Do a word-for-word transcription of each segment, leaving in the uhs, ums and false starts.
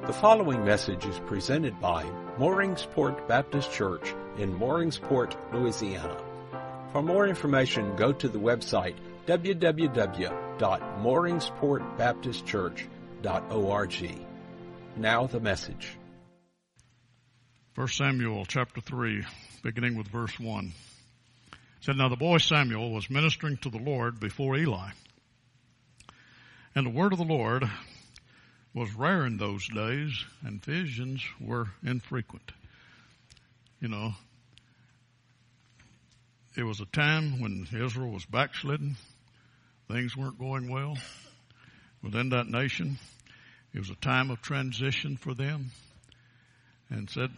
The following message is presented by Mooringsport Baptist Church in Mooringsport, Louisiana. For more information, go to the website w w w dot mooringsport baptist church dot org. Now the message. First Samuel chapter three, beginning with verse one. It said, Now the boy Samuel was ministering to the Lord before Eli. And the word of the Lord was rare in those days, and visions were infrequent. You know, it was a time when Israel was backslidden. Things weren't going well within that nation. It was a time of transition for them. And said,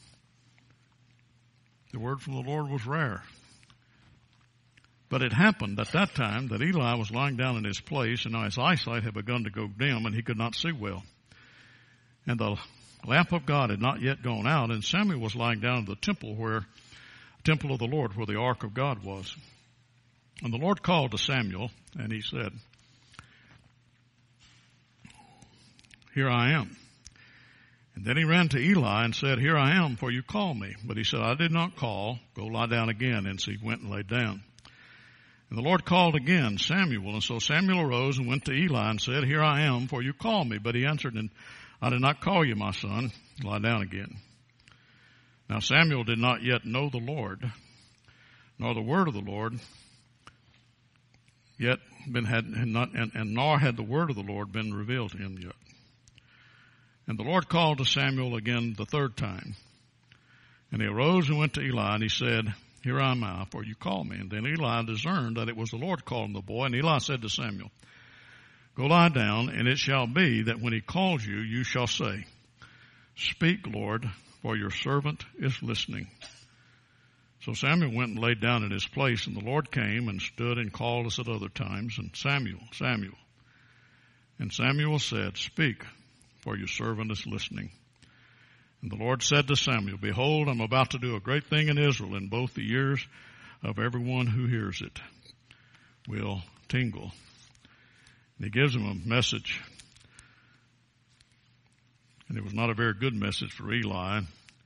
the word from the Lord was rare. But it happened at that time that Eli was lying down in his place, and now his eyesight had begun to go dim, and he could not see well. And the lamp of God had not yet gone out, and Samuel was lying down in the temple where, temple of the Lord, where the ark of God was. And the Lord called to Samuel, and he said, Here I am. And then he ran to Eli and said, Here I am, for you called me. But he said, I did not call. Go lie down again. And so he went and lay down. And the Lord called again Samuel. And so Samuel arose and went to Eli and said, Here I am, for you called me. But he answered, and I did not call you, my son. Lie down again. Now Samuel did not yet know the Lord, nor the word of the Lord, yet been had, had not, and, and nor had the word of the Lord been revealed to him yet. And the Lord called to Samuel again the third time. And he arose and went to Eli, and he said, Here am I, for you called me. And then Eli discerned that it was the Lord calling the boy. And Eli said to Samuel, Go lie down, and it shall be that when he calls you, you shall say, Speak, Lord, for your servant is listening. So Samuel went and laid down in his place, and the Lord came and stood and called us at other times, and Samuel, Samuel. And Samuel said, Speak, for your servant is listening. And the Lord said to Samuel, Behold, I'm about to do a great thing in Israel, and both the ears of everyone who hears it will tingle. And he gives him a message. And it was not a very good message for Eli.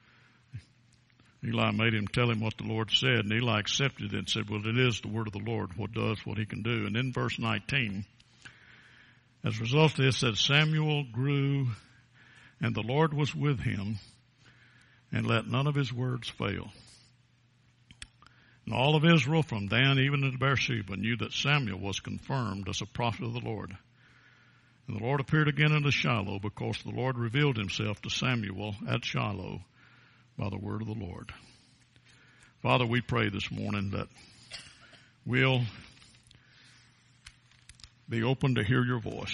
Eli made him tell him what the Lord said, and Eli accepted it and said, Well, it is the word of the Lord, what does what he can do. And in verse nineteen, as a result of this, it said, Samuel grew, and the Lord was with him, and let none of his words fail. And all of Israel, from Dan even to Beersheba, knew that Samuel was confirmed as a prophet of the Lord. And the Lord appeared again unto Shiloh, because the Lord revealed himself to Samuel at Shiloh by the word of the Lord. Father, we pray this morning that we'll be open to hear your voice,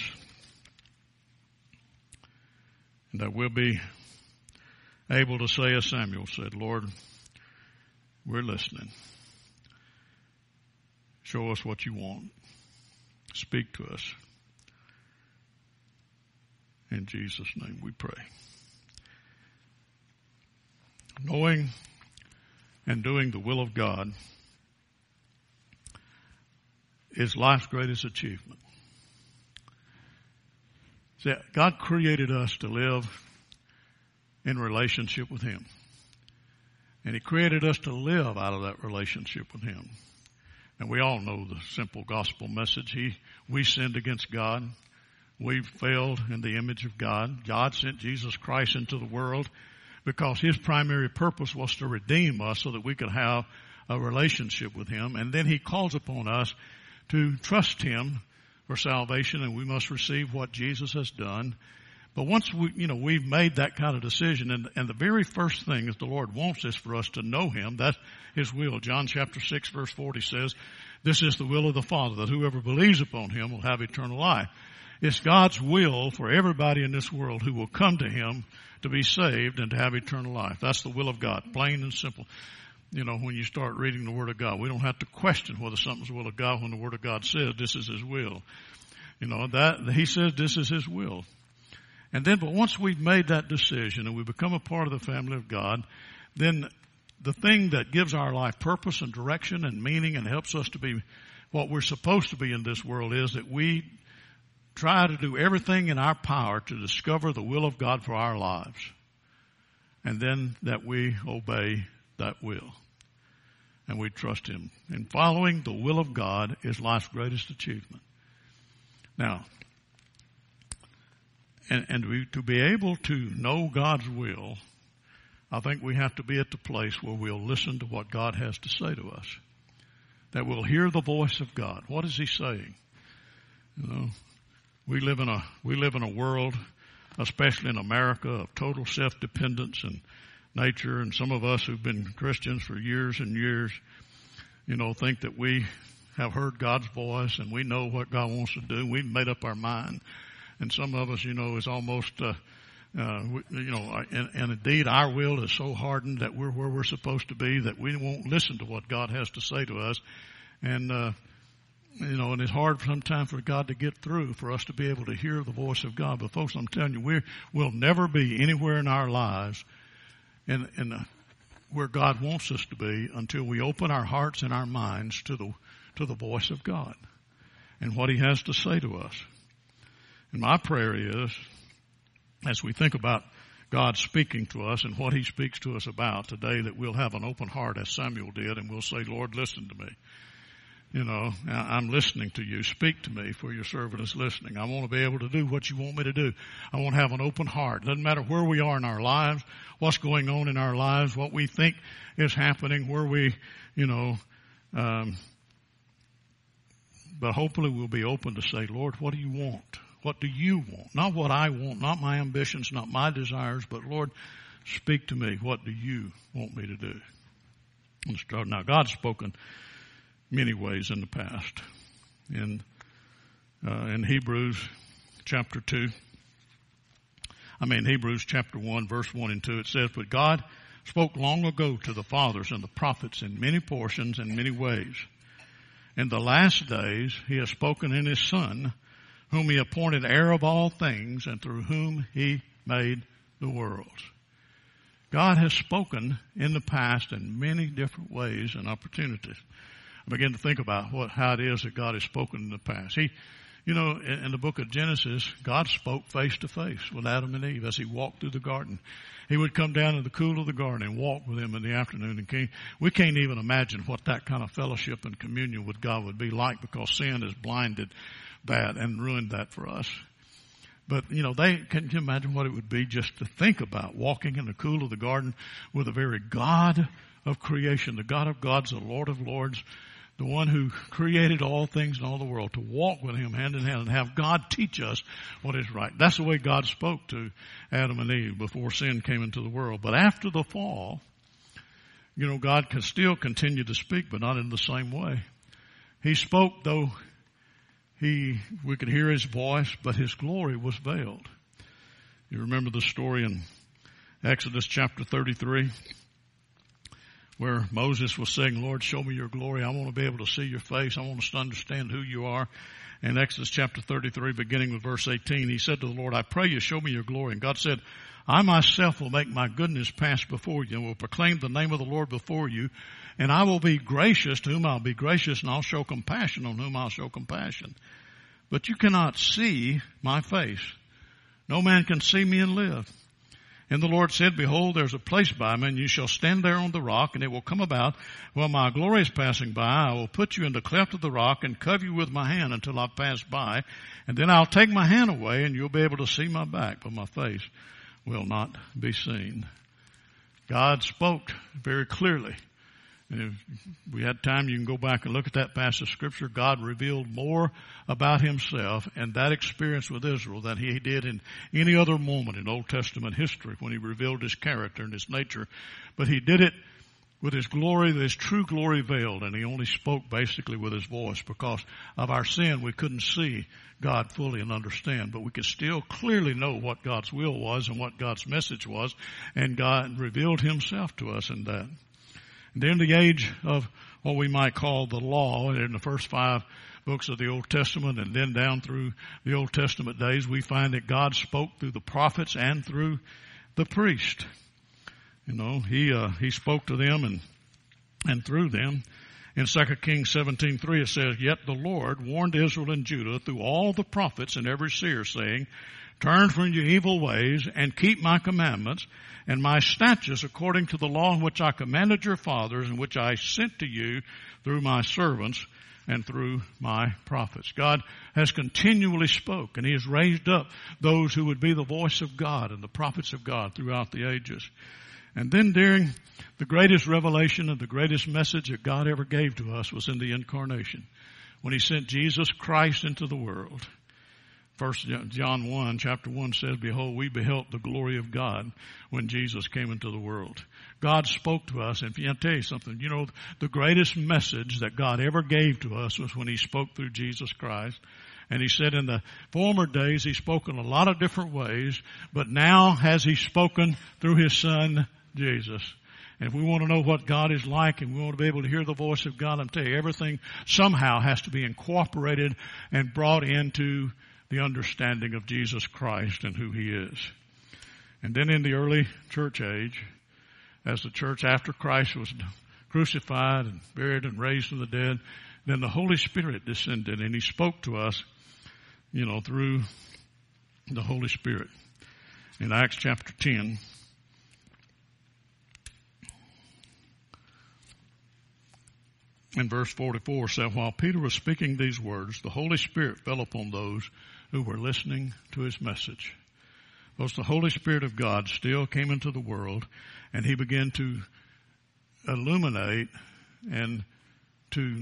and that we'll be able to say, as Samuel said, Lord, we're listening. Show us what you want. Speak to us. In Jesus' name we pray. Knowing and doing the will of God is life's greatest achievement. See, God created us to live in relationship with him. And he created us to live out of that relationship with him. And we all know the simple gospel message. He, we sinned against God. We failed in the image of God. God sent Jesus Christ into the world because his primary purpose was to redeem us so that we could have a relationship with him. And then he calls upon us to trust him for salvation, and we must receive what Jesus has done. But once we, you know, we've made that kind of decision, and, and the very first thing is the Lord wants is for us to know him. That's his will. John chapter six verse forty says, This is the will of the Father, that whoever believes upon him will have eternal life. It's God's will for everybody in this world who will come to him to be saved and to have eternal life. That's the will of God, plain and simple. You know, when you start reading the Word of God, we don't have to question whether something's the will of God when the Word of God says this is his will. You know, that he says this is his will. And then, but once we've made that decision and we become a part of the family of God, then the thing that gives our life purpose and direction and meaning and helps us to be what we're supposed to be in this world is that we try to do everything in our power to discover the will of God for our lives, and then that we obey that will, and we trust Him. And following the will of God is life's greatest achievement. Now, and, and we, to be able to know God's will, I think we have to be at the place where we'll listen to what God has to say to us, that we'll hear the voice of God. What is He saying? You know, we live in a we live in a world, especially in America, of total self-dependence and nature. And some of us who've been Christians for years and years, you know, think that we have heard God's voice and we know what God wants to do. We've made up our mind. And some of us, you know, is almost, uh, uh, you know, and, and indeed our will is so hardened that we're where we're supposed to be that we won't listen to what God has to say to us. And, uh, you know, and it's hard sometimes for God to get through, for us to be able to hear the voice of God. But folks, I'm telling you, we will never be anywhere in our lives in, in the, where God wants us to be until we open our hearts and our minds to the to the voice of God and what He has to say to us. And my prayer is, as we think about God speaking to us and what He speaks to us about today, that we'll have an open heart as Samuel did, and we'll say, Lord, listen to me. You know, I'm listening to you. Speak to me, for your servant is listening. I want to be able to do what you want me to do. I want to have an open heart. Doesn't matter where we are in our lives, what's going on in our lives, what we think is happening, where we, you know, um, but hopefully we'll be open to say, Lord, what do you want? What do you want? Not what I want, not my ambitions, not my desires, but Lord, speak to me. What do you want me to do? Now, God's spoken many ways in the past. In uh, in Hebrews chapter two, I mean Hebrews chapter one, verse one and two, it says, "But God spoke long ago to the fathers and the prophets in many portions and many ways. In the last days He has spoken in His Son, whom He appointed heir of all things, and through whom He made the worlds." God has spoken in the past in many different ways and opportunities. I begin to think about what how it is that God has spoken in the past. He, you know, in, in the book of Genesis, God spoke face to face with Adam and Eve as He walked through the garden. He would come down in the cool of the garden and walk with them in the afternoon. And came, we can't even imagine what that kind of fellowship and communion with God would be like, because sin has blinded that and ruined that for us. But, you know, they can you imagine what it would be just to think about walking in the cool of the garden with the very God of creation, the God of gods, the Lord of lords, the one who created all things in all the world, to walk with Him hand in hand and have God teach us what is right. That's the way God spoke to Adam and Eve before sin came into the world. But after the fall, you know, God can still continue to speak, but not in the same way. He spoke, though he we could hear His voice, but His glory was veiled. You remember the story in Exodus chapter thirty-three? Where Moses was saying, Lord, show me your glory. I want to be able to see your face. I want us to understand who you are. In Exodus chapter thirty-three, beginning with verse eighteen, he said to the Lord, I pray you, show me your glory. And God said, I myself will make my goodness pass before you, and will proclaim the name of the Lord before you. And I will be gracious to whom I'll be gracious, and I'll show compassion on whom I'll show compassion. But you cannot see my face. No man can see me and live. And the Lord said, behold, there's a place by me, and you shall stand there on the rock, and it will come about, while my glory is passing by, I will put you in the cleft of the rock and cover you with my hand until I pass by. And then I'll take my hand away, and you'll be able to see my back, but my face will not be seen. God spoke very clearly. And if we had time, you can go back and look at that passage of Scripture. God revealed more about Himself and that experience with Israel than He did in any other moment in Old Testament history when He revealed His character and His nature. But He did it with His glory, His true glory veiled, and He only spoke basically with His voice. Because of our sin, we couldn't see God fully and understand, but we could still clearly know what God's will was and what God's message was, and God revealed Himself to us in that. And in the age of what we might call the law, in the first five books of the Old Testament and then down through the Old Testament days, we find that God spoke through the prophets and through the priest. You know, He uh, He spoke to them and and through them. In Second Kings seventeen three it says, "Yet the Lord warned Israel and Judah through all the prophets and every seer, saying, Turn from your evil ways and keep my commandments and my statutes according to the law which I commanded your fathers and which I sent to you through my servants and through my prophets." God has continually spoke, and he has raised up those who would be the voice of God and the prophets of God throughout the ages. And then during the greatest revelation and the greatest message that God ever gave to us was in the incarnation, when he sent Jesus Christ into the world. First John one, chapter one says, "Behold, we beheld the glory of God when Jesus came into the world." God spoke to us, and I'll tell you something, you know, the greatest message that God ever gave to us was when he spoke through Jesus Christ. And he said in the former days he spoke in a lot of different ways, but now has he spoken through his Son, Jesus. And if we want to know what God is like and we want to be able to hear the voice of God, I'm telling you, everything somehow has to be incorporated and brought into the understanding of Jesus Christ and who he is. And then in the early church age, as the church after Christ was crucified and buried and raised from the dead, then the Holy Spirit descended and he spoke to us, you know, through the Holy Spirit. In Acts chapter ten, in verse forty-four said, "While Peter was speaking these words, the Holy Spirit fell upon those who were listening to his message." Because the Holy Spirit of God still came into the world, and he began to illuminate and to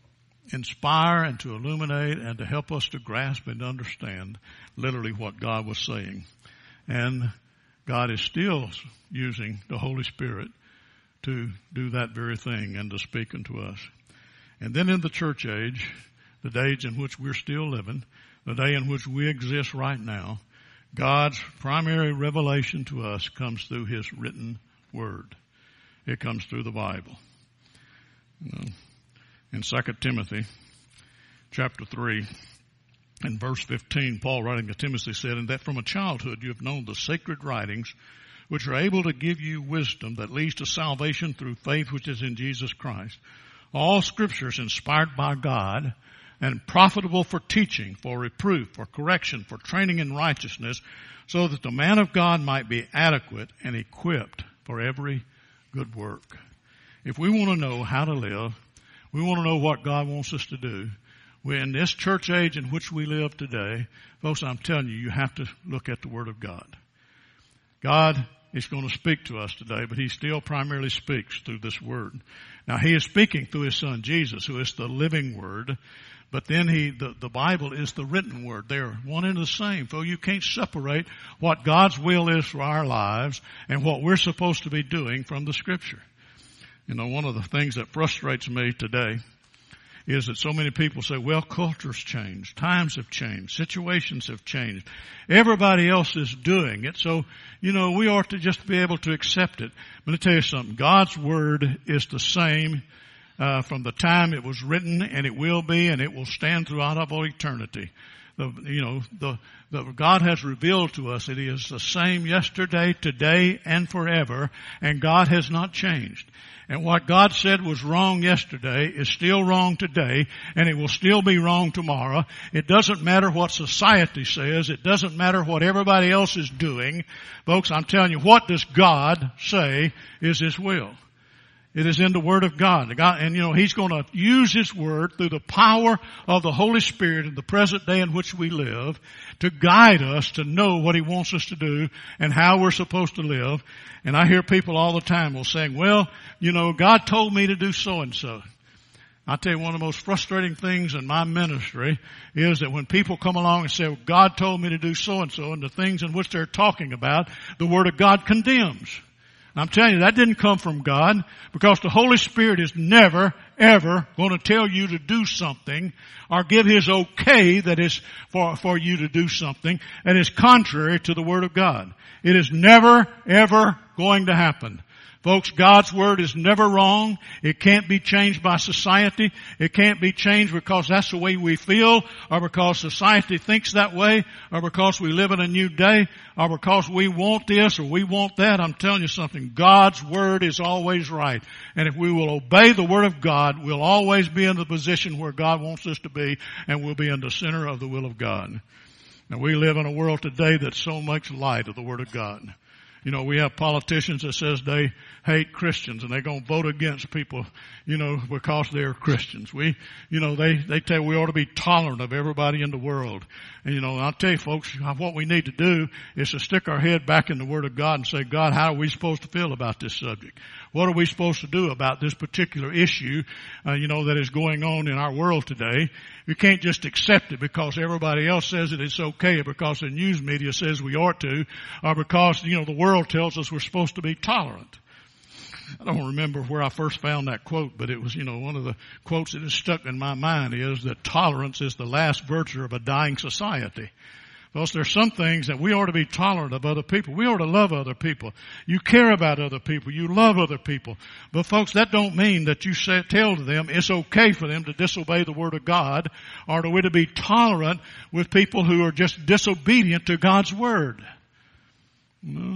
inspire and to illuminate and to help us to grasp and understand literally what God was saying. And God is still using the Holy Spirit to do that very thing and to speak unto us. And then in the church age, the days in which we're still living, the day in which we exist right now, God's primary revelation to us comes through his written word. It comes through the Bible. You know, in Second Timothy chapter three and verse fifteen, Paul writing to Timothy said, "And that from a childhood you have known the sacred writings, which are able to give you wisdom that leads to salvation through faith which is in Jesus Christ. All scripture is inspired by God and profitable for teaching, for reproof, for correction, for training in righteousness, so that the man of God might be adequate and equipped for every good work." If we want to know how to live, we want to know what God wants us to do, we, in this church age in which we live today, folks, I'm telling you, you have to look at the Word of God. God is going to speak to us today, but he still primarily speaks through this Word. Now, he is speaking through his Son, Jesus, who is the living Word. But then he, the, the Bible is the written word. They're one and the same. So you can't separate what God's will is for our lives and what we're supposed to be doing from the Scripture. You know, one of the things that frustrates me today is that so many people say, well, culture's changed, times have changed, situations have changed. Everybody else is doing it, so, you know, we ought to just be able to accept it. Let me tell you something. God's Word is the same Uh, from the time it was written, and it will be, and it will stand throughout all eternity. The, you know, the, the God has revealed to us that he is the same yesterday, today, and forever, and God has not changed. And what God said was wrong yesterday is still wrong today, and it will still be wrong tomorrow. It doesn't matter what society says. It doesn't matter what everybody else is doing. Folks, I'm telling you, what does God say is his will? It is in the Word of God. God. And, you know, he's going to use his Word through the power of the Holy Spirit in the present day in which we live to guide us to know what he wants us to do and how we're supposed to live. And I hear people all the time will saying, well, you know, God told me to do so and so. I tell you, one of the most frustrating things in my ministry is that when people come along and say, well, God told me to do so and so, and the things in which they're talking about, the Word of God condemns. I'm telling you, that didn't come from God, because the Holy Spirit is never, ever going to tell you to do something or give his okay that is for, for you to do something that is contrary to the Word of God. It is never, ever going to happen. Folks, God's Word is never wrong. It can't be changed by society. It can't be changed because that's the way we feel, or because society thinks that way, or because we live in a new day, or because we want this or we want that. I'm telling you something. God's Word is always right. And if we will obey the Word of God, we'll always be in the position where God wants us to be, and we'll be in the center of the will of God. Now, we live in a world today that's so much light of the Word of God. You know, we have politicians that says they hate Christians and they're going to vote against people, you know, because they're Christians. We, you know, they, they tell we ought to be tolerant of everybody in the world. And, you know, I'll tell you folks, what we need to do is to stick our head back in the Word of God and say, God, how are we supposed to feel about this subject? What are we supposed to do about this particular issue, uh, you know, that is going on in our world today? We can't just accept it because everybody else says that it's okay, or because the news media says we ought to, or because, you know, the world tells us we're supposed to be tolerant. I don't remember where I first found that quote, but it was, you know, one of the quotes that has stuck in my mind is that tolerance is the last virtue of a dying society. Because there's some things that we ought to be tolerant of other people. We ought to love other people. You care about other people. You love other people. But folks, that don't mean that you say, tell to them it's okay for them to disobey the Word of God, or that we're to be tolerant with people who are just disobedient to God's Word. No.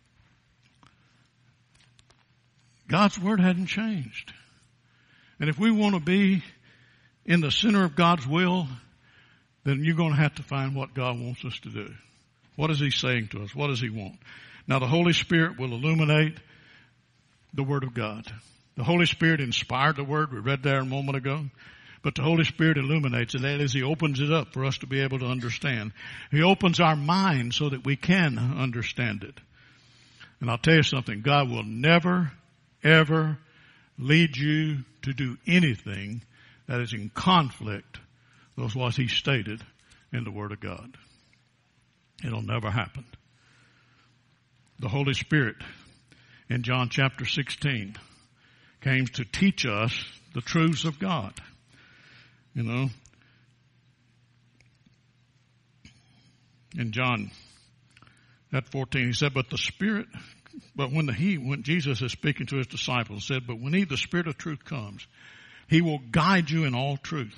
God's Word hadn't changed. And if we want to be in the center of God's will, then you're going to have to find what God wants us to do. What is He saying to us? What does He want? Now, the Holy Spirit will illuminate the Word of God. The Holy Spirit inspired the Word. We read there a moment ago. But the Holy Spirit illuminates it. That is, He opens it up for us to be able to understand. He opens our mind so that we can understand it. And I'll tell you something. God will never, ever lead you to do anything that is in conflict with what He stated in the Word of God. It'll never happen. The Holy Spirit in John chapter sixteen came to teach us the truths of God. You know, in John at fourteen, He said, but the Spirit, but when the He, when Jesus is speaking to His disciples, said, but when He, the Spirit of truth comes, He will guide you in all truth.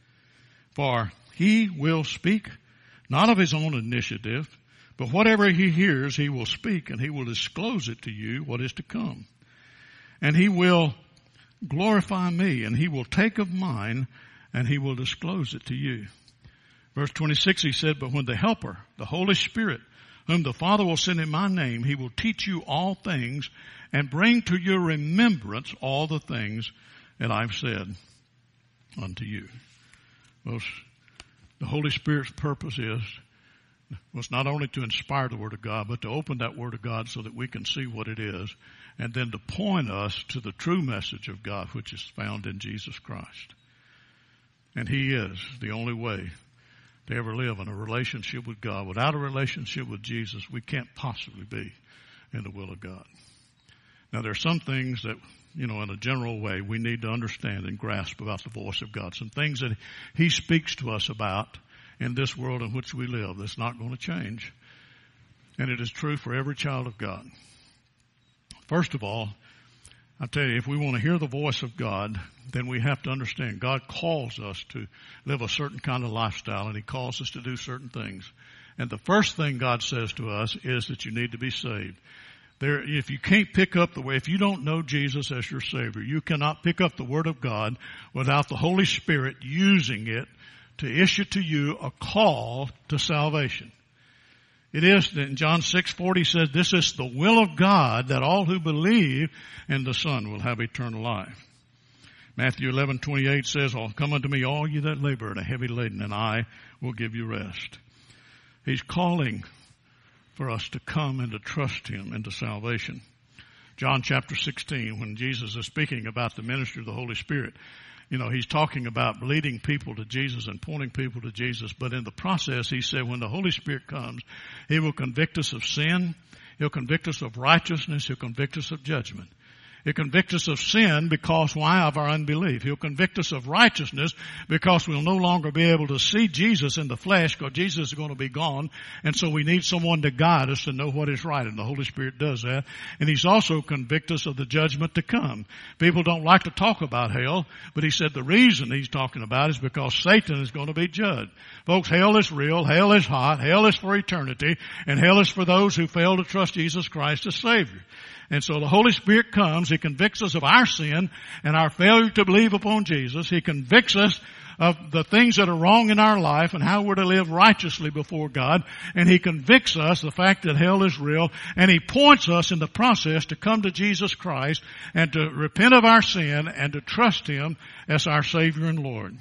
For He will speak not of His own initiative, but whatever He hears, He will speak, and He will disclose it to you what is to come. And He will glorify Me, and He will take of mine, and He will disclose it to you. Verse twenty-six, He said, but when the Helper, the Holy Spirit, whom the Father will send in My name, He will teach you all things, and bring to your remembrance all the things that I've said unto you. Most, the Holy Spirit's purpose is was not only to inspire the Word of God, but to open that Word of God so that we can see what it is, and then to point us to the true message of God, which is found in Jesus Christ. And He is the only way to ever live in a relationship with God. Without a relationship with Jesus, we can't possibly be in the will of God. Now, there are some things that, you know, in a general way, we need to understand and grasp about the voice of God. Some things that He speaks to us about in this world in which we live that's not going to change. And it is true for every child of God. First of all, I tell you, if we want to hear the voice of God, then we have to understand God calls us to live a certain kind of lifestyle, and He calls us to do certain things. And the first thing God says to us is that you need to be saved. There, if you can't pick up the way, if you don't know Jesus as your Savior, you cannot pick up the Word of God without the Holy Spirit using it to issue to you a call to salvation. It is, in John six forty says, this is the will of God, that all who believe in the Son will have eternal life. Matthew eleven twenty-eight says, oh, come unto me, all you that labor and are heavy laden, and I will give you rest. He's calling for us to come and to trust Him into salvation. John chapter sixteen, when Jesus is speaking about the ministry of the Holy Spirit, you know, He's talking about leading people to Jesus and pointing people to Jesus. But in the process, He said, when the Holy Spirit comes, He will convict us of sin. He'll convict us of righteousness. He'll convict us of judgment. He'll convict us of sin because why? Of our unbelief. He'll convict us of righteousness because we'll no longer be able to see Jesus in the flesh because Jesus is going to be gone. And so we need someone to guide us to know what is right. And the Holy Spirit does that. And He's also convict us of the judgment to come. People don't like to talk about hell, but He said the reason He's talking about is because Satan is going to be judged. Folks, hell is real. Hell is hot. Hell is for eternity. And hell is for those who fail to trust Jesus Christ as Savior. And so the Holy Spirit comes. He convicts us of our sin and our failure to believe upon Jesus. He convicts us of the things that are wrong in our life and how we're to live righteously before God. And He convicts us the fact that hell is real. And He points us in the process to come to Jesus Christ and to repent of our sin and to trust Him as our Savior and Lord.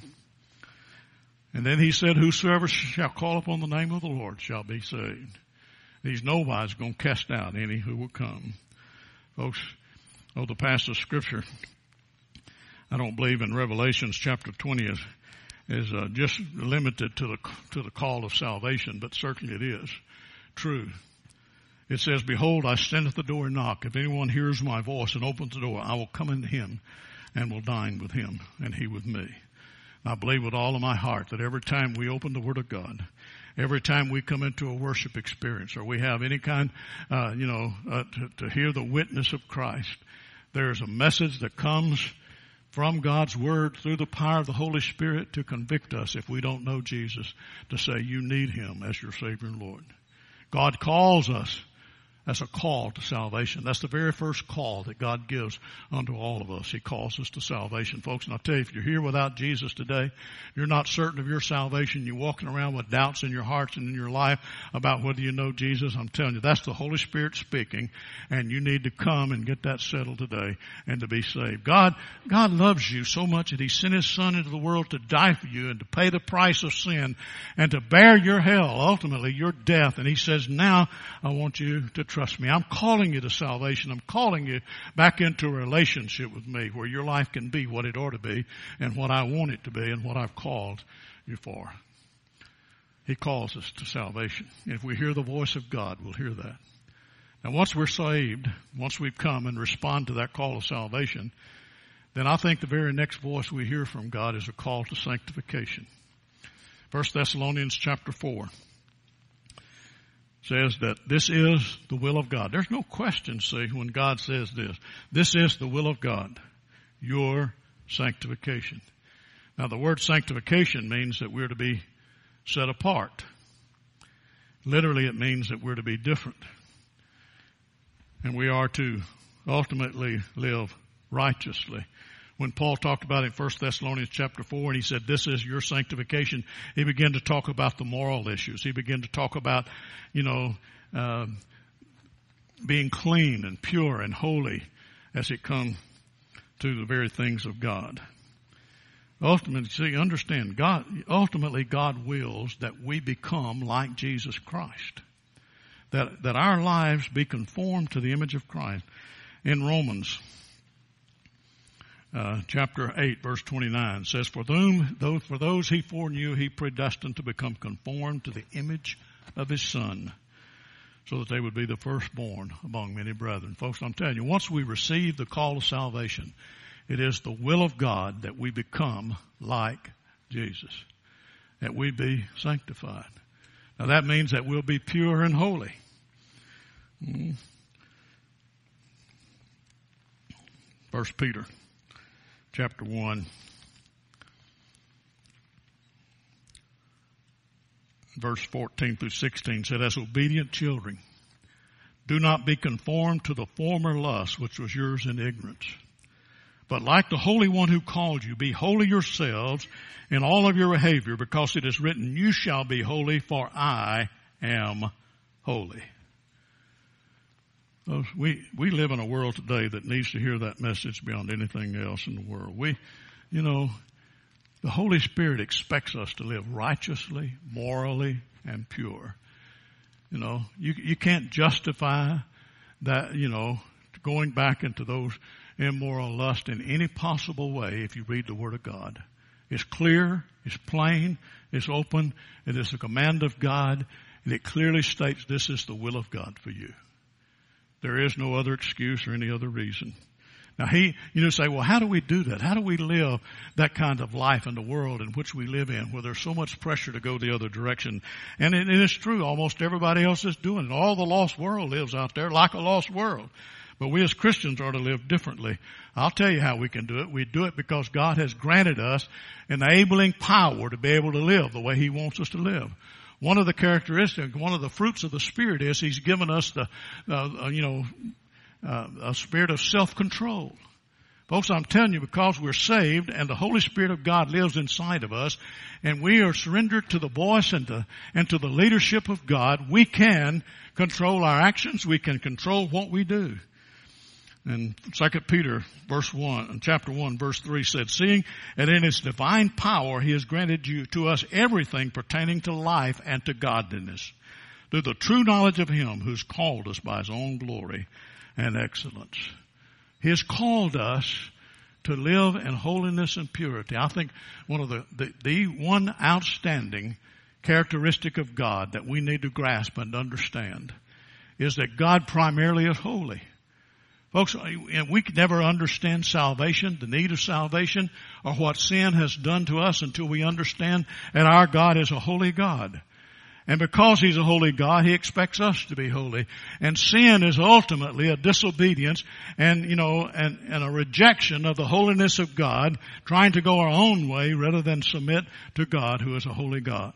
And then He said, whosoever shall call upon the name of the Lord shall be saved. He's nobody's going to cast out any who will come. Folks, oh, the passage of Scripture, I don't believe in Revelations chapter twenty is, is uh, just limited to the to the call of salvation, but certainly it is true. It says, behold, I stand at the door and knock. If anyone hears my voice and opens the door, I will come into him and will dine with him and he with me. I believe with all of my heart that every time we open the Word of God, every time we come into a worship experience or we have any kind, uh, you know, uh, to, to hear the witness of Christ, there's a message that comes from God's Word through the power of the Holy Spirit to convict us if we don't know Jesus, to say you need Him as your Savior and Lord. God calls us as a call to salvation. That's the very first call that God gives unto all of us. He calls us to salvation. Folks, and I'll tell you, if you're here without Jesus today, you're not certain of your salvation, you're walking around with doubts in your hearts and in your life about whether you know Jesus, I'm telling you, that's the Holy Spirit speaking, and you need to come and get that settled today and to be saved. God, God loves you so much that He sent His Son into the world to die for you and to pay the price of sin and to bear your hell, ultimately your death. And He says, now I want you to trust me. I'm calling you to salvation. I'm calling you back into a relationship with me where your life can be what it ought to be and what I want it to be and what I've called you for. He calls us to salvation. And if we hear the voice of God, we'll hear that. Now, once we're saved, once we've come and respond to that call of salvation, then I think the very next voice we hear from God is a call to sanctification. First Thessalonians chapter four. Says that this is the will of God. There's no question, see, when God says this. This is the will of God, your sanctification. Now, the word sanctification means that we're to be set apart. Literally, it means that we're to be different. And we are to ultimately live righteously. When Paul talked about it in First Thessalonians chapter four, and he said, this is your sanctification, he began to talk about the moral issues. He began to talk about, you know, uh, being clean and pure and holy as it comes to the very things of God. Ultimately, see, understand, God, ultimately God wills that we become like Jesus Christ. That, that our lives be conformed to the image of Christ. In Romans Uh, chapter eight, verse twenty-nine says, For whom, those, for those He foreknew, He predestined to become conformed to the image of His Son, so that they would be the firstborn among many brethren. Folks, I'm telling you, once we receive the call of salvation, it is the will of God that we become like Jesus, that we be sanctified. Now that means that we'll be pure and holy. Mm-hmm. First Peter chapter one, verse fourteen through sixteen said, As obedient children, do not be conformed to the former lust which was yours in ignorance. But like the Holy One who called you, be holy yourselves in all of your behavior, because it is written, You shall be holy, for I am holy. We we live in a world today that needs to hear that message beyond anything else in the world. We, you know, the Holy Spirit expects us to live righteously, morally, and pure. You know, you you can't justify that, you know, going back into those immoral lusts in any possible way if you read the Word of God. It's clear, it's plain, it's open, it is a command of God, and it clearly states this is the will of God for you. There is no other excuse or any other reason. Now he, you know, say, well, how do we do that? How do we live that kind of life in the world in which we live in, where there's so much pressure to go the other direction? And it, it is true. Almost everybody else is doing it. All the lost world lives out there like a lost world. But we as Christians are to live differently. I'll tell you how we can do it. We do it because God has granted us enabling power to be able to live the way He wants us to live. One of the characteristics, one of the fruits of the Spirit is He's given us the, uh, you know, uh, a spirit of self-control. Folks, I'm telling you, because we're saved and the Holy Spirit of God lives inside of us, and we are surrendered to the voice and to, and to the leadership of God, we can control our actions. We can control what we do. And Second Peter verse one, chapter one, verse three said, seeing that in His divine power He has granted you to us everything pertaining to life and to godliness, through the true knowledge of Him who's called us by His own glory and excellence. He has called us to live in holiness and purity. I think one of the, the, the one outstanding characteristic of God that we need to grasp and understand is that God primarily is holy. Folks, we can never understand salvation, the need of salvation, or what sin has done to us until we understand that our God is a holy God. And because He's a holy God, He expects us to be holy. And sin is ultimately a disobedience and, you know, and, and a rejection of the holiness of God, trying to go our own way rather than submit to God who is a holy God.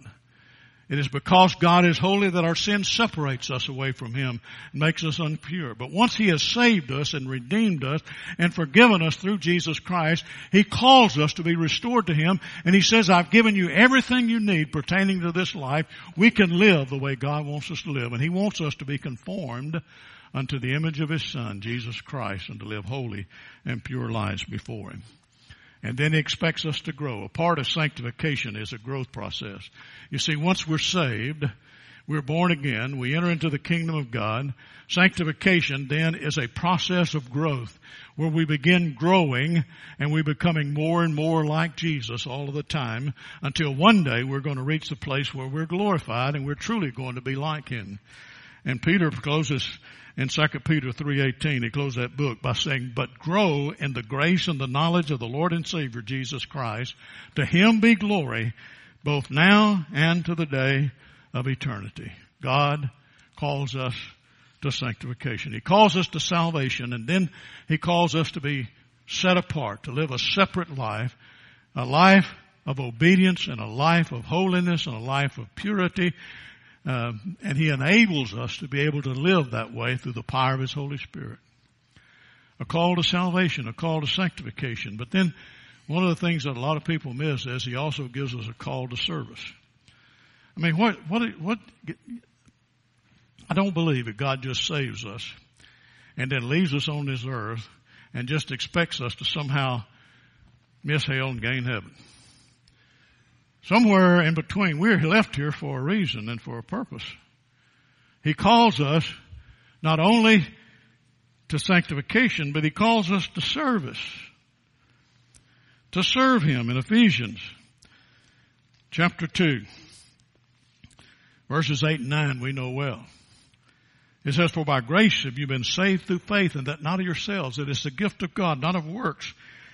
It is because God is holy that our sin separates us away from Him and makes us impure. But once He has saved us and redeemed us and forgiven us through Jesus Christ, He calls us to be restored to Him. And He says, I've given you everything you need pertaining to this life. We can live the way God wants us to live. And He wants us to be conformed unto the image of His Son, Jesus Christ, and to live holy and pure lives before Him. And then He expects us to grow. A part of sanctification is a growth process. You see, once we're saved, we're born again, we enter into the kingdom of God. Sanctification then is a process of growth where we begin growing and we're becoming more and more like Jesus all of the time until one day we're going to reach the place where we're glorified and we're truly going to be like Him. And Peter closes in Second Peter three eighteen, he closed that book by saying, but grow in the grace and the knowledge of the Lord and Savior Jesus Christ. To Him be glory, both now and to the day of eternity. God calls us to sanctification. He calls us to salvation, and then He calls us to be set apart, to live a separate life, a life of obedience and a life of holiness and a life of purity. Uh, and He enables us to be able to live that way through the power of His Holy Spirit. A call to salvation, a call to sanctification. But then one of the things that a lot of people miss is He also gives us a call to service. I mean, what, what, what, I don't believe that God just saves us and then leaves us on this earth and just expects us to somehow miss hell and gain heaven. Somewhere in between, we're left here for a reason and for a purpose. He calls us not only to sanctification, but He calls us to service. To serve Him in Ephesians chapter two, verses eight and nine we know well. It says, for by grace have you been saved through faith, and that not of yourselves. It is the gift of God, not of works,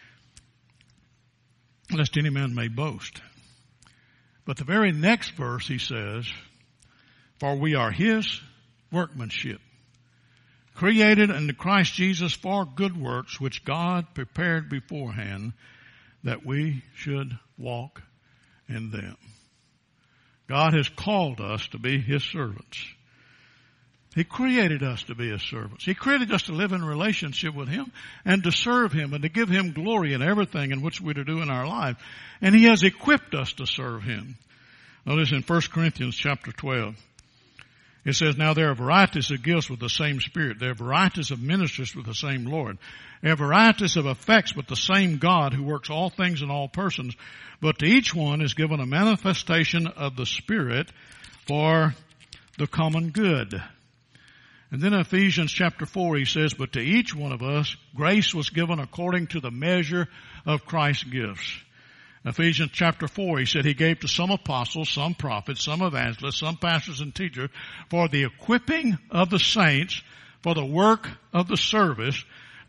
lest any man may boast. But the very next verse he says, for we are His workmanship, created in Christ Jesus for good works, which God prepared beforehand that we should walk in them. God has called us to be His servants. He created us to be His servants. He created us to live in relationship with Him and to serve Him and to give Him glory in everything in which we're to do in our life. And He has equipped us to serve Him. Notice in First Corinthians chapter twelve, it says, now there are varieties of gifts with the same Spirit. There are varieties of ministers with the same Lord. There are varieties of effects with the same God who works all things in all persons. But to each one is given a manifestation of the Spirit for the common good. And then in Ephesians chapter four, he says, but to each one of us, grace was given according to the measure of Christ's gifts. Ephesians chapter four, he said He gave to some apostles, some prophets, some evangelists, some pastors and teachers for the equipping of the saints, for the work of the service,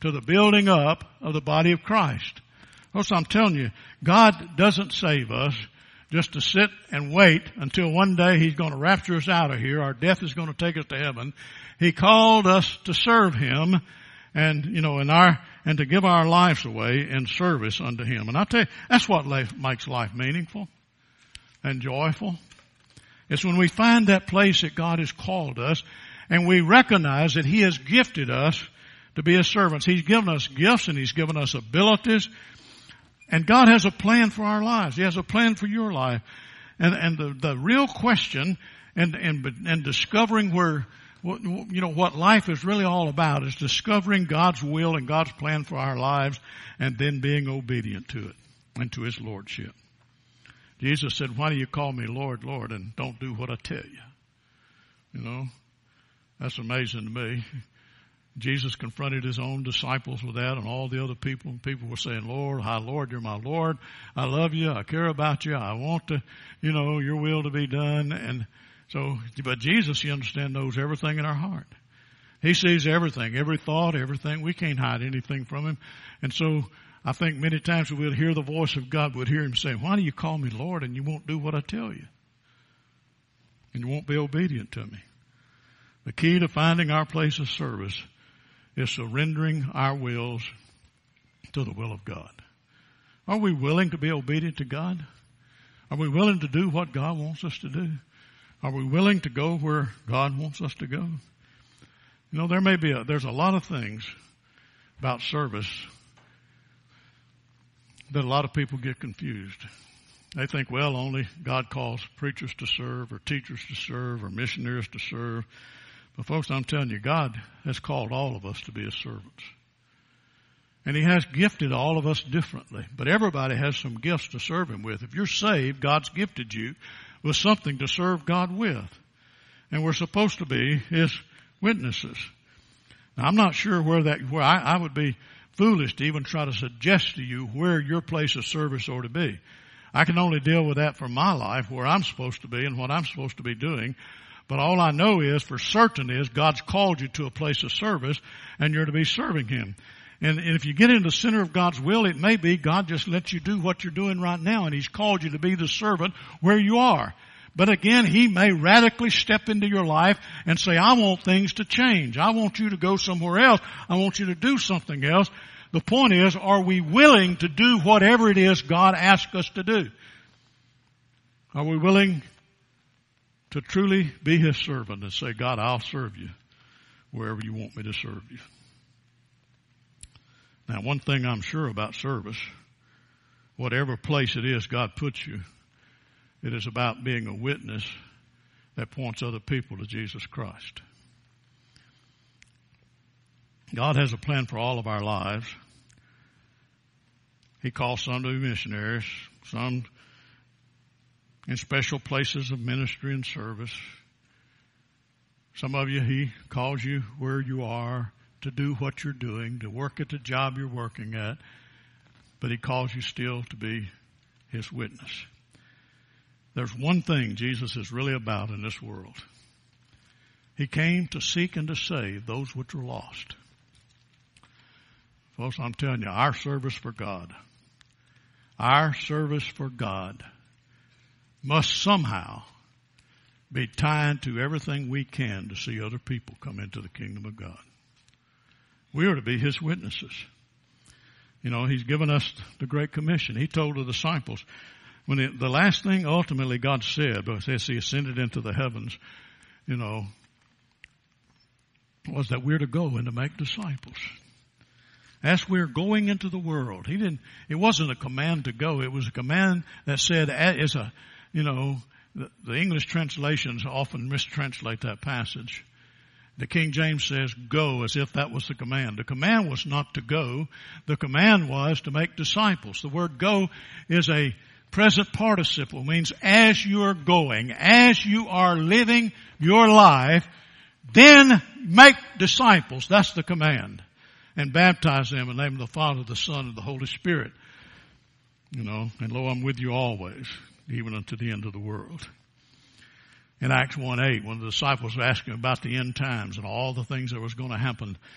to the building up of the body of Christ. Also, I'm telling you, God doesn't save us just to sit and wait until one day He's going to rapture us out of here. Our death is going to take us to heaven. He called us to serve Him and, you know, in our, and to give our lives away in service unto Him. And I tell you, that's what life makes life meaningful and joyful. It's when we find that place that God has called us and we recognize that He has gifted us to be His servants. He's given us gifts and He's given us abilities. And God has a plan for our lives. He has a plan for your life. And, and the, the real question and, and, and discovering where, you know, what life is really all about is discovering God's will and God's plan for our lives and then being obedient to it and to His lordship. Jesus said, why do you call me Lord, Lord, and don't do what I tell you? You know, that's amazing to me. Jesus confronted His own disciples with that and all the other people. People were saying, Lord, hi, Lord, you're my Lord. I love you. I care about you. I want to, you know, your will to be done. And so, but Jesus, you understand, knows everything in our heart. He sees everything, every thought, everything. We can't hide anything from Him. And so I think many times we would hear the voice of God, we'd hear Him say, why do you call me Lord and you won't do what I tell you? And you won't be obedient to me. The key to finding our place of service is surrendering our wills to the will of God. Are we willing to be obedient to God? Are we willing to do what God wants us to do? Are we willing to go where God wants us to go? You know, there may be a, there's a lot of things about service that a lot of people get confused. They think, well, only God calls preachers to serve or teachers to serve or missionaries to serve. But folks, I'm telling you, God has called all of us to be His servants. And He has gifted all of us differently. But everybody has some gifts to serve Him with. If you're saved, God's gifted you with something to serve God with. And we're supposed to be His witnesses. Now, I'm not sure where that, where I, I would be foolish to even try to suggest to you where your place of service ought to be. I can only deal with that for my life, where I'm supposed to be and what I'm supposed to be doing. But all I know is, for certain is, God's called you to a place of service, and you're to be serving Him. And if you get in the center of God's will, it may be God just lets you do what you're doing right now, and He's called you to be the servant where you are. But again, He may radically step into your life and say, I want things to change. I want you to go somewhere else. I want you to do something else. The point is, are we willing to do whatever it is God asks us to do? Are we willing to truly be His servant and say, God, I'll serve you wherever you want me to serve you? Now, one thing I'm sure about service, whatever place it is God puts you, it is about being a witness that points other people to Jesus Christ. God has a plan for all of our lives. He calls some to be missionaries, some in special places of ministry and service. Some of you, He calls you where you are to do what you're doing, to work at the job you're working at, but He calls you still to be His witness. There's one thing Jesus is really about in this world. He came to seek and to save those which were lost. Folks, I'm telling you, our service for God, our service for God must somehow be tied to everything we can to see other people come into the kingdom of God. We are to be His witnesses. You know, He's given us the Great Commission. He told the disciples, when it, the last thing ultimately God said, as He ascended into the heavens, you know, was that we're to go and to make disciples. As we're going into the world, He didn't, it wasn't a command to go. It was a command that said, as a, you know, the, the English translations often mistranslate that passage. The King James says, go, as if that was the command. The command was not to go. The command was to make disciples. The word go is a present participle, means as you are going, as you are living your life, then make disciples. That's the command. And baptize them in the name of the Father, the Son, and the Holy Spirit. You know, and lo, I'm with you always, even unto the end of the world. In Acts one eight, when the disciples were asking about the end times and all the things that was going to happen,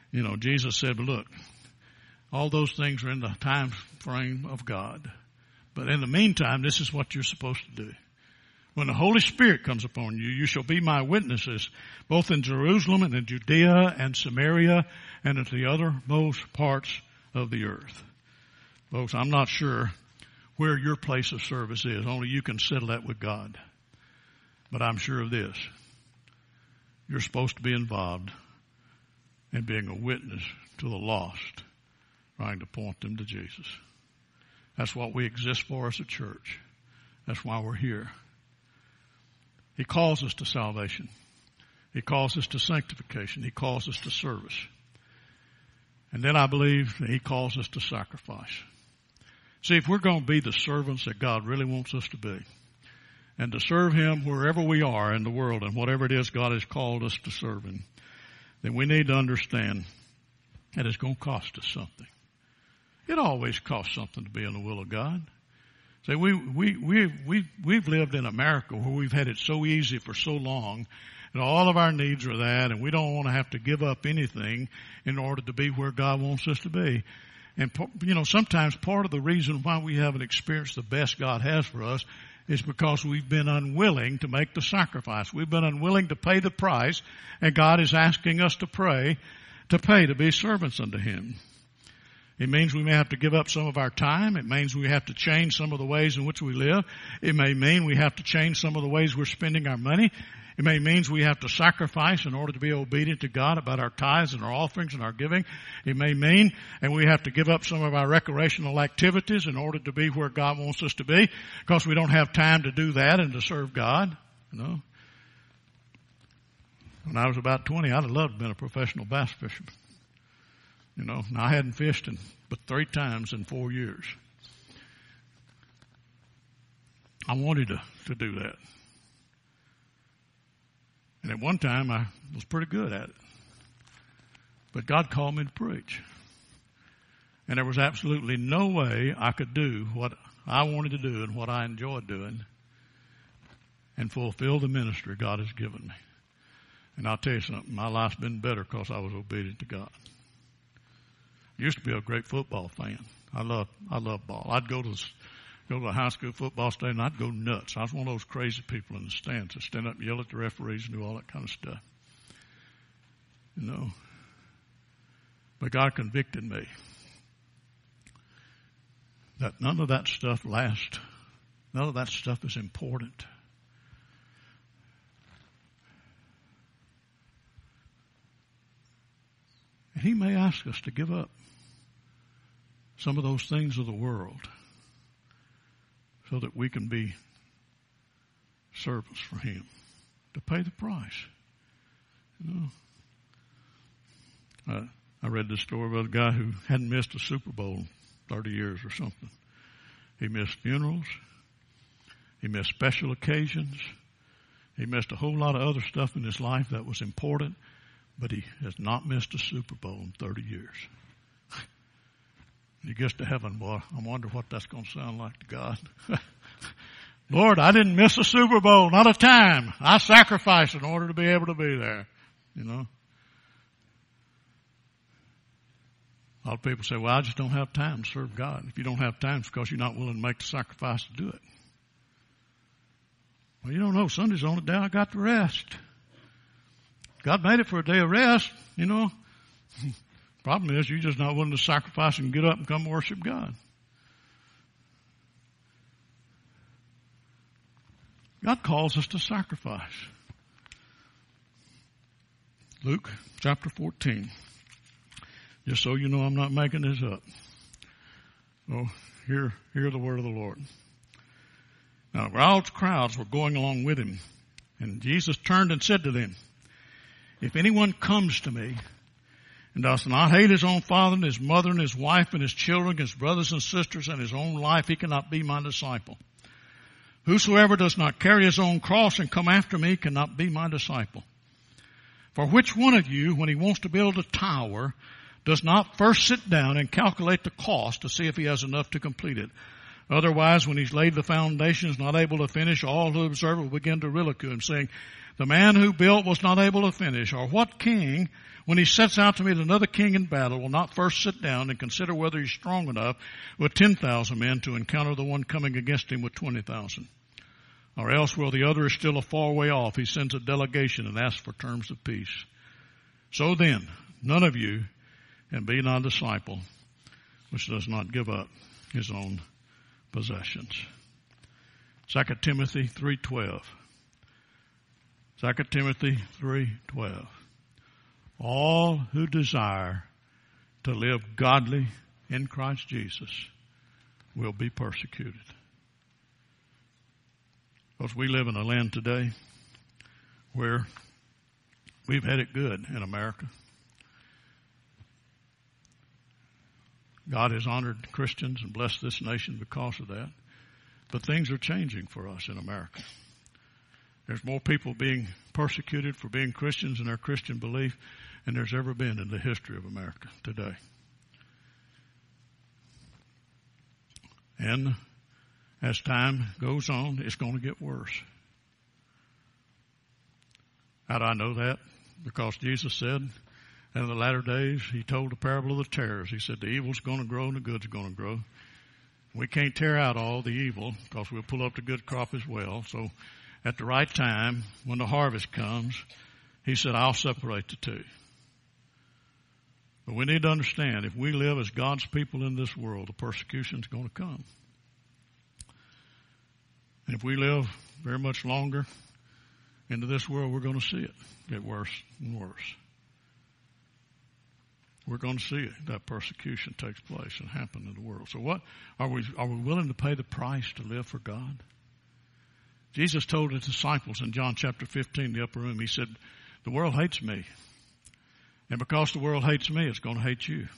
You know, Jesus said, but look, all those things are in the time frame of God. But in the meantime, this is what you're supposed to do. When the Holy Spirit comes upon you, you shall be my witnesses, both in Jerusalem and in Judea and Samaria and into the othermost parts of the earth. Folks, I'm not sure where your place of service is. Only you can settle that with God. But I'm sure of this. You're supposed to be involved in being a witness to the lost, trying to point them to Jesus. That's what we exist for as a church. That's why we're here. He calls us to salvation. He calls us to sanctification. He calls us to service. And then I believe that He calls us to sacrifice. See, if we're going to be the servants that God really wants us to be, and to serve Him wherever we are in the world and whatever it is God has called us to serve Him, then we need to understand that it's going to cost us something. It always costs something to be in the will of God. See, we, we, we, we, we've lived in America where we've had it so easy for so long, and all of our needs are that, and we don't want to have to give up anything in order to be where God wants us to be. And, you know, sometimes part of the reason why we haven't experienced the best God has for us is because we've been unwilling to make the sacrifice. We've been unwilling to pay the price, and God is asking us to pray, to pay, to be servants unto Him. It means we may have to give up some of our time. It means we have to change some of the ways in which we live. It may mean we have to change some of the ways we're spending our money. It may mean we have to sacrifice in order to be obedient to God about our tithes and our offerings and our giving. It may mean, and we have to give up some of our recreational activities in order to be where God wants us to be, because we don't have time to do that and to serve God. You know, when I was about twenty, I'd have loved to have been a professional bass fisherman. You know, and I hadn't fished in, but three times in four years. I wanted to, to do that. And at one time, I was pretty good at it. But God called me to preach. And there was absolutely no way I could do what I wanted to do and what I enjoyed doing and fulfill the ministry God has given me. And I'll tell you something, my life's been better because I was obedient to God. I used to be a great football fan. I love, I love ball. I'd go to the, go to the high school football stadium and I'd go nuts. I was one of those crazy people in the stands that stand up and yell at the referees and do all that kind of stuff. You know. But God convicted me that none of that stuff lasts. None of that stuff is important. And He may ask us to give up some of those things of the world so that we can be servants for Him, to pay the price. You know, I, I read this story about a guy who hadn't missed a Super Bowl in thirty years or something. He missed funerals. He missed special occasions. He missed a whole lot of other stuff in his life that was important, but he has not missed a Super Bowl in thirty years. He gets to heaven, boy, I wonder what that's going to sound like to God. Lord, I didn't miss a Super Bowl, not a time. I sacrificed in order to be able to be there. You know? A lot of people say, well, I just don't have time to serve God. If you don't have time, it's because you're not willing to make the sacrifice to do it. Well, you don't know. Sunday's the only day I got to rest. God made it for a day of rest, you know. Problem is, you're just not willing to sacrifice and get up and come worship God. God calls us to sacrifice. Luke chapter fourteen. Just so you know, I'm not making this up. So hear, hear the word of the Lord. Now, large crowds were going along with Him, and Jesus turned and said to them, if anyone comes to me and does not hate his own father and his mother and his wife and his children, his brothers and sisters and his own life, he cannot be my disciple. Whosoever does not carry his own cross and come after me cannot be my disciple. For which one of you, when he wants to build a tower, does not first sit down and calculate the cost to see if he has enough to complete it? Otherwise, when he's laid the foundation, is not able to finish, all who observe will begin to ridicule him, saying, The man who built was not able to finish. Or what king, when he sets out to meet another king in battle, will not first sit down and consider whether he's strong enough with ten thousand men to encounter the one coming against him with twenty thousand? Or else, while the other is still a far way off, he sends a delegation and asks for terms of peace. So then, none of you can be not a disciple which does not give up his own possessions. Second Timothy three twelve. Second Timothy three twelve. All who desire to live godly in Christ Jesus will be persecuted. Because we live in a land today where we've had it good in America. God has honored Christians and blessed this nation because of that. But things are changing for us in America. There's more people being persecuted for being Christians in their Christian belief than there's ever been in the history of America today. And as time goes on, it's going to get worse. How do I know that? Because Jesus said in the latter days, he told the parable of the tares. He said the evil's going to grow and the good's going to grow. We can't tear out all the evil because we'll pull up the good crop as well. So at the right time, when the harvest comes, he said, I'll separate the two. But we need to understand, if we live as God's people in this world, the persecution's going to come. And if we live very much longer into this world, we're going to see it get worse and worse. We're going to see it. That persecution takes place and happen in the world. So what are we are we willing to pay the price to live for God? Jesus told his disciples in John chapter fifteen, the upper room, he said, the world hates me. And because the world hates me, it's going to hate you.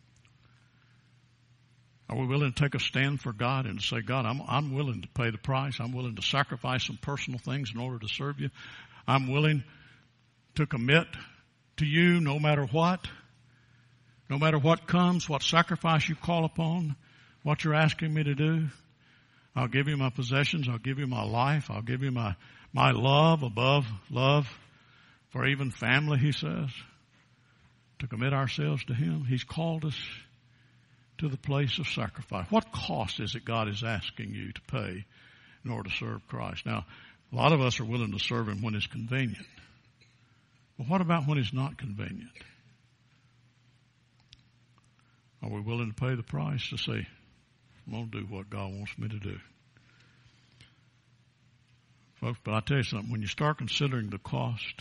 Are we willing to take a stand for God and say, God, I'm, I'm willing to pay the price. I'm willing to sacrifice some personal things in order to serve you. I'm willing to commit to you no matter what. No matter what comes, what sacrifice you call upon, what you're asking me to do. I'll give you my possessions. I'll give you my life. I'll give you my, my love above love for even family, he says. To commit ourselves to him. He's called us to the place of sacrifice. What cost is it God is asking you to pay in order to serve Christ? Now, a lot of us are willing to serve him when it's convenient. But what about when it's not convenient? Are we willing to pay the price to say, I'm going to do what God wants me to do? Folks, but I tell you something, when you start considering the cost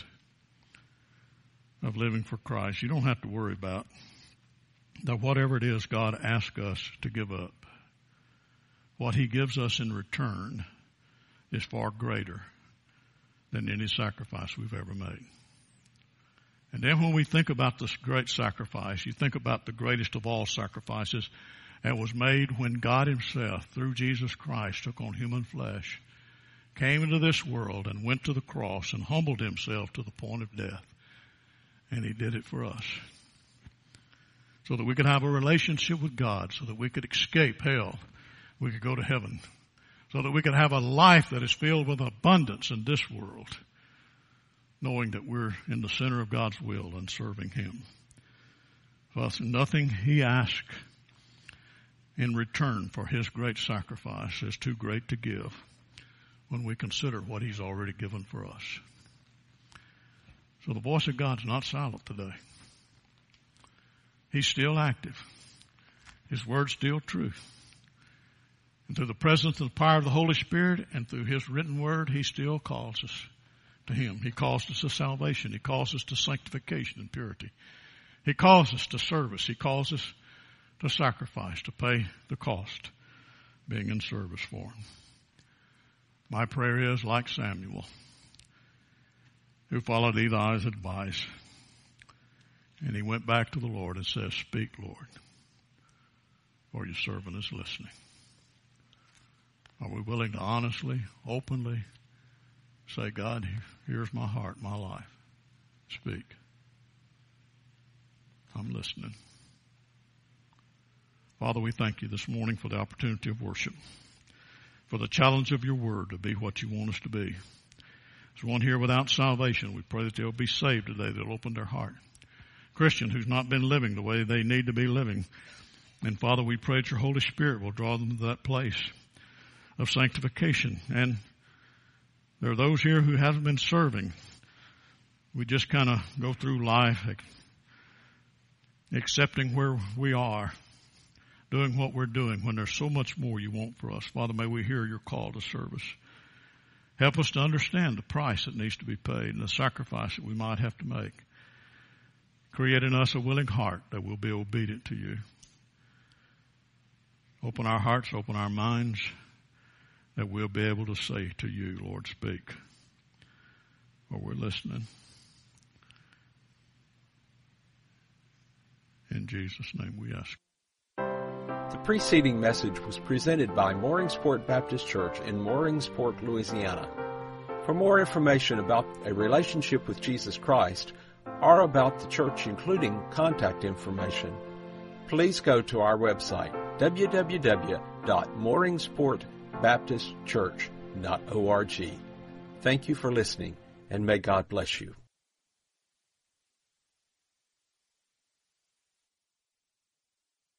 of living for Christ, you don't have to worry about that whatever it is God asks us to give up, what he gives us in return is far greater than any sacrifice we've ever made. And then when we think about this great sacrifice, you think about the greatest of all sacrifices that was made when God himself, through Jesus Christ, took on human flesh, came into this world and went to the cross and humbled himself to the point of death. And he did it for us. So that we could have a relationship with God, so that we could escape hell, we could go to heaven, so that we could have a life that is filled with abundance in this world, knowing that we're in the center of God's will and serving him. Well, nothing he asks in return for his great sacrifice is too great to give when we consider what he's already given for us. So the voice of God's not silent today. He's still active. His word's still true. And through the presence and the power of the Holy Spirit and through his written word, he still calls us to him. He calls us to salvation. He calls us to sanctification and purity. He calls us to service. He calls us to sacrifice, to pay the cost, being in service for him. My prayer is like Samuel, who followed Eli's advice. And he went back to the Lord and said, speak, Lord, for your servant is listening. Are we willing to honestly, openly say, God, here's my heart, my life. Speak. I'm listening. Father, we thank you this morning for the opportunity of worship, for the challenge of your word to be what you want us to be. There's one here without salvation. We pray that they'll be saved today. They'll open their heart. Christian who's not been living the way they need to be living. And Father, we pray that your Holy Spirit will draw them to that place of sanctification. And there are those here who haven't been serving. We just kind of go through life accepting where we are, doing what we're doing when there's so much more you want for us. Father, may we hear your call to service. Help us to understand the price that needs to be paid and the sacrifice that we might have to make. Create in us a willing heart that will be obedient to you. Open our hearts, open our minds, that we'll be able to say to you, Lord, speak, or we're listening. In Jesus' name we ask. The preceding message was presented by Mooringsport Baptist Church in Mooringsport, Louisiana. For more information about a relationship with Jesus Christ or about the church, including contact information, please go to our website, w w w dot mooringsport baptist church dot org. Thank you for listening, and may God bless you.